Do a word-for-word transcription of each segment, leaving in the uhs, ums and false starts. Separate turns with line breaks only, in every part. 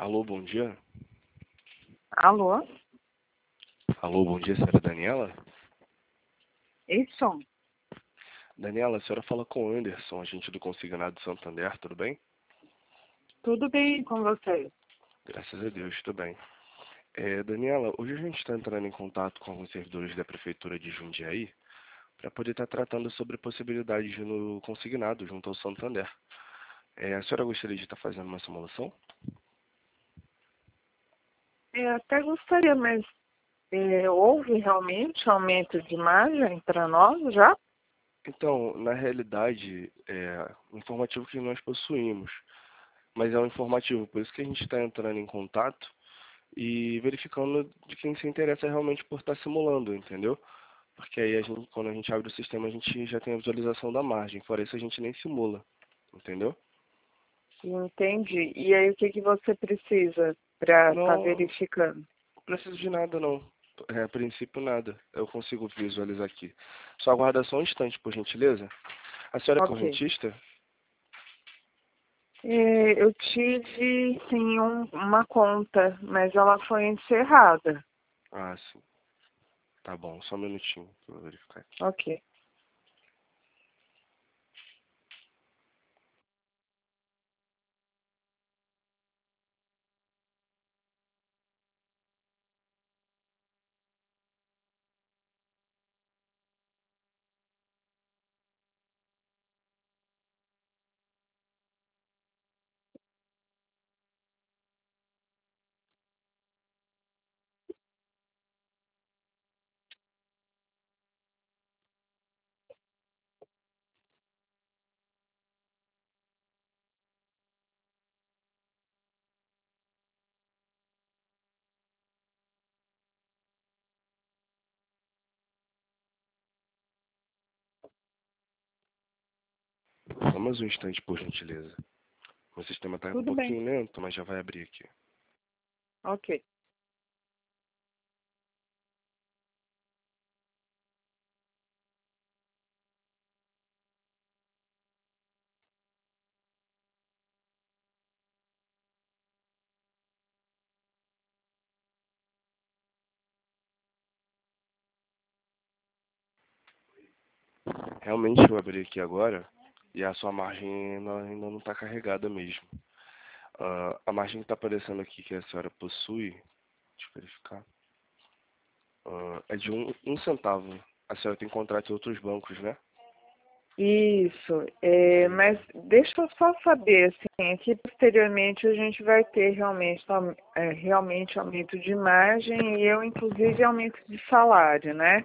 Alô, bom dia.
Alô?
Alô, bom dia, senhora Daniela?
Isso?
Daniela, a senhora fala com o Anderson, agente do Consignado Santander, tudo bem?
Tudo bem com você?
Graças a Deus, tudo bem. É, Daniela, hoje a gente está entrando em contato com alguns servidores da Prefeitura de Jundiaí para poder estar tratando sobre possibilidades no consignado junto ao Santander. É, a senhora gostaria de estar fazendo uma simulação?
Eu até gostaria, mas é, houve realmente aumento de margem para nós já?
Então, na realidade, é um informativo que nós possuímos, mas é um informativo, por isso que a gente está entrando em contato e verificando de quem se interessa realmente por estar simulando, entendeu? Porque aí a gente, quando a gente abre o sistema, a gente já tem a visualização da margem, fora isso a gente nem simula, entendeu?
Entendi. E aí o que, que você precisa para estar
Não
verificando?
preciso de nada não, é, a princípio nada, eu consigo visualizar aqui. Só aguarda só um instante, por gentileza. A senhora é
Ok.
correntista?
É, eu tive sim um- uma conta, mas ela foi encerrada.
Ah, sim, tá bom, só um minutinho que eu vou verificar aqui.
Ok.
Só mais um instante, por gentileza. O sistema tá um
Tudo bem.
pouquinho lento, mas já vai abrir aqui.
Ok.
Realmente eu abri aqui agora e a sua margem ela ainda não está carregada mesmo. Ah, a margem que está aparecendo aqui que a senhora possui, deixa eu verificar, ah, é de um, um centavo. A senhora tem contrato em outros bancos, né?
Isso, é,
Entendi.
mas deixa eu só saber, assim, que posteriormente a gente vai ter realmente, aum- é, realmente aumento de margem e eu, inclusive, aumento de salário, né?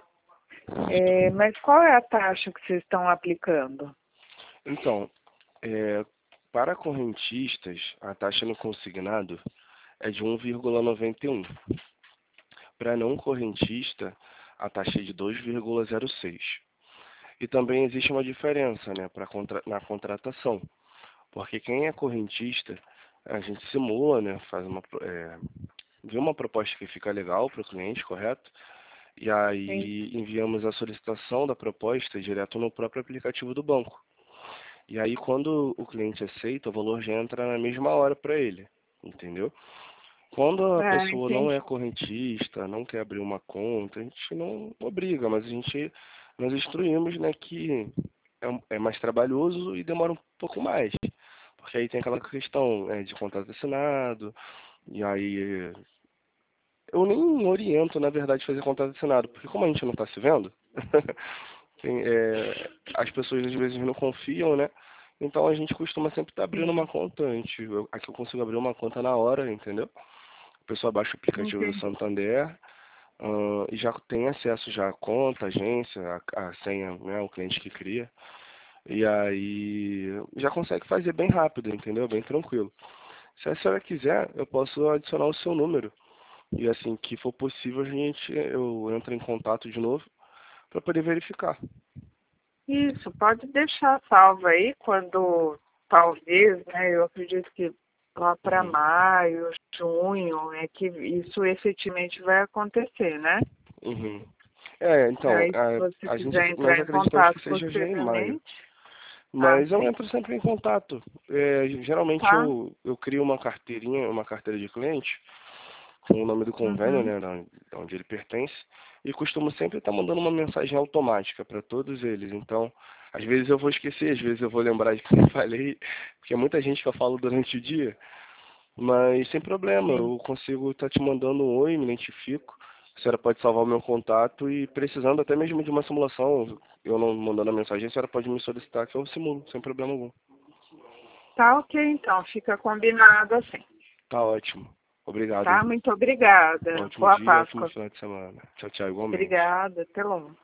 É, mas qual é a taxa que vocês estão aplicando?
Então, é, para correntistas, a taxa no consignado é de um vírgula noventa e um. Para não correntista, a taxa é de dois vírgula zero seis. E também existe uma diferença, né, pra contra, na contratação. Porque quem é correntista, a gente simula, né, faz uma, é, vê uma proposta que fica legal para o cliente, correto? E
Sim.
aí enviamos a solicitação da proposta direto no próprio aplicativo do banco. E aí quando o cliente aceita, o valor já entra na mesma hora para ele, entendeu? Quando a
Ah,
pessoa não é
entendi.
correntista, não quer abrir uma conta, a gente não obriga, mas a gente nós instruímos, né, que é, um- é mais trabalhoso e demora um pouco mais. Porque aí tem aquela questão, é, de contrato assinado, e aí eu nem oriento, na verdade, fazer contrato assinado, porque como a gente não está se vendo, tem, é, as pessoas às vezes não confiam, né? Então a gente costuma sempre estar abrindo uma
Sim,
conta antes. Eu- Aqui eu consigo abrir uma conta na hora, entendeu? A pessoa baixa o aplicativo do
entendi.
Santander, ah, e já tem acesso já à conta, agência, a, a senha, né? O cliente que cria. E aí já consegue fazer bem rápido, entendeu? Bem tranquilo. Se a senhora quiser, eu posso adicionar o seu número. E assim que for possível, a gente, eu entro em contato de novo para poder verificar.
Isso, pode deixar salvo aí quando, talvez, né, eu acredito que lá para
Uhum.
maio, junho, é que isso efetivamente vai acontecer, né?
Uhum. É, então,
Aí, se você
a, a gente,
quiser
nós
entrar em
acreditamos que
contato
seja já em maio.
posteriormente, Ah,
Mas eu
sim.
entro sempre em contato. É, geralmente
Tá?
eu, eu crio uma carteirinha, uma carteira de cliente, com o nome do convênio,
Uhum.
né, da da onde ele pertence, e costumo sempre estar mandando uma mensagem automática para todos eles. Então, às vezes eu vou esquecer, às vezes eu vou lembrar de que eu falei, porque é muita gente que eu falo durante o dia, mas sem problema,
Sim.
eu consigo estar te mandando um oi, me identifico. A senhora pode salvar o meu contato e precisando até mesmo de uma simulação, eu não mandando a mensagem, a senhora pode me solicitar que eu simulo, sem problema algum.
Tá ok, então. Fica combinado assim.
Tá ótimo. Obrigado.
Tá? Muito obrigada.
Ótimo
Boa
dia, ótimo
Páscoa.
final de semana. Tchau, tchau, igualmente.
Obrigada. Até logo.